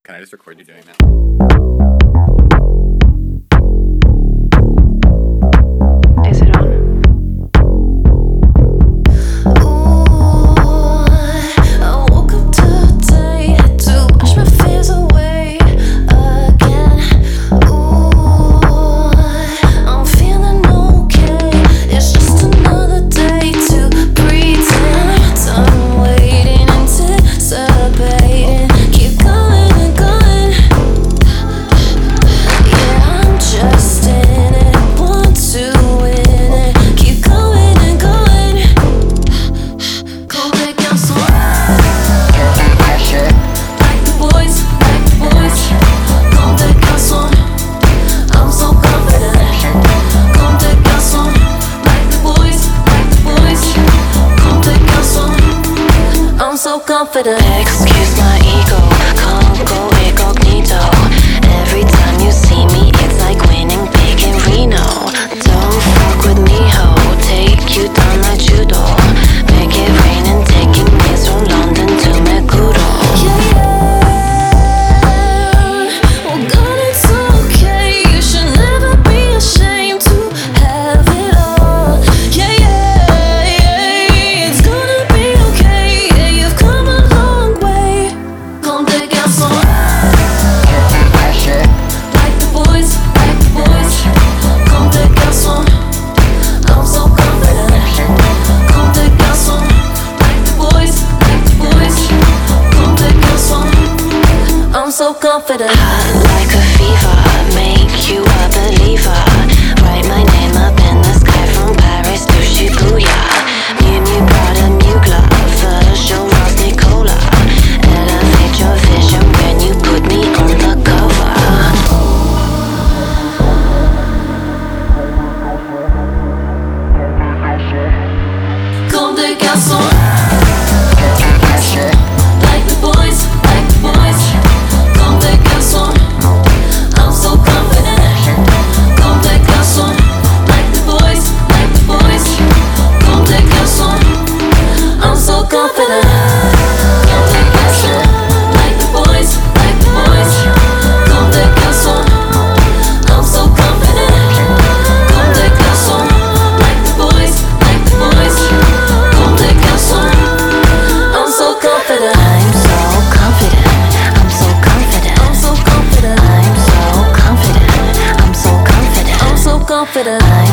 Can I just record you doing that? Is it on? I woke up today, had to wash my fears away again. Ooh, I'm feeling okay. It's just another day to pretend. Done waiting, anticipating. Keep going and going. Yeah, I'm just in it, want to win it. Keep going and going. Come back down some. Like the boys, like the boys. Come back down some. I'm so confident. Come back down some. Like the boys, like the boys. Come back down some. I'm so confident. Excuse my ego, can't go incognito. Every time you see me, it's like winning big in Reno. Don't fuck with me, ho. Take you down like judo. Make it rain and taking meals from London to Meguro. Yeah, well, God, it's okay. You should never be ashamed to have it all. It's gonna be okay. Yeah, you've come a long way. Come take out some. Like the boys, like the boys. Come take out some. I'm so confident. Come take out some. Like the boys, like the boys. Come take out some. I'm so confident. Hot like a fever, make you a believer. Write my name up in the sky from Paris to Shibuya. Miu Miu Prada, Miu Glove, Virgil Ross Nicola. Elevate your vision when you put me on the cover. Comme des garçons. Like the boys, like the boys. Comme des garçons. I'm so confident. Comme des garçons. Like the boys, like the boys. Comme des garçons. I'm so confident. Comme des garçons. Like the boys, like the boys. Comme des garçons. I'm so confident. Comme des garçons. Like the boys, like the boys. Comme des garçons. I'm so confident. I'm so confident. I'm so confident. I'm so confident. I'm so confident. I'm so confident. I'm so confident.